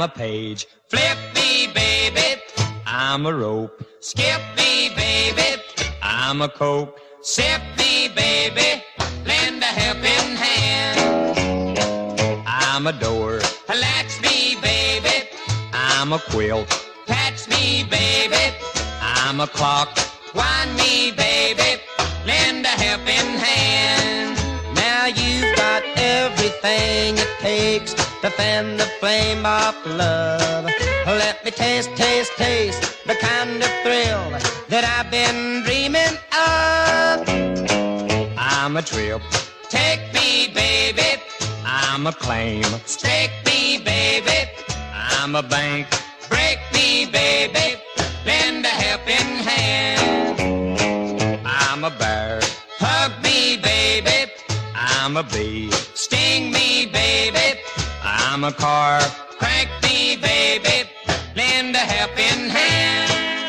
a page. Flip me, baby. I'm a rope. Skip me, baby. I'm a coke. Sip me, baby. Lend a helping hand. I'm a door. Latch me, baby. I'm a quilt. Patch me, baby. I'm a clock. Wind me, baby. Lend a helping hand. Now you've got everything it takes to fan the flame of love. Let me taste, taste, taste the kind of thrill that I've been dreaming of. I'm a trip. Take me, baby. I'm a claim. Stake me, baby. I'm a bank. Break me, baby. Lend a helping hand. I'm a bear. Hug me, baby. I'm a bee. Sting me, baby. I'm a car. Crank me, baby. Lend a helping hand.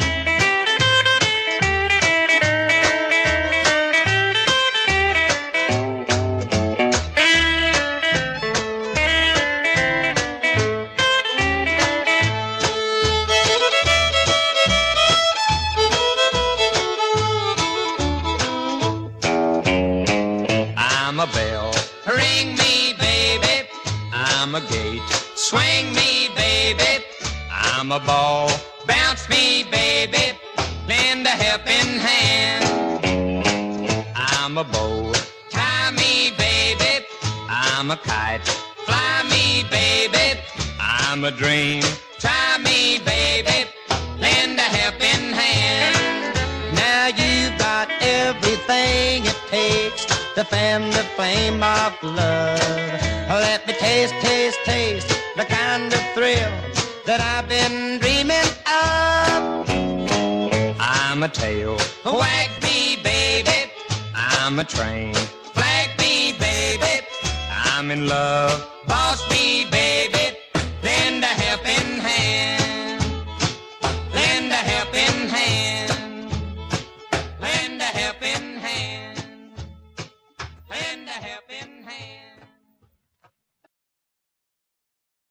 I'm a bell. Ring me, baby. I'm a gate. Swing me, baby. I'm a ball. Bounce me, baby. Lend a helping hand. I'm a bow. Tie me, baby. I'm a kite. Fly me, baby. I'm a dream. Try me, baby. Lend a helping hand. Now you've got everything it takes to fan the flame of love. Let me taste, taste, taste the kind of thrill that I've been dreaming of. I'm a tail. Wag me, baby. I'm a train. Flag me, baby. I'm in love. Boss me, baby.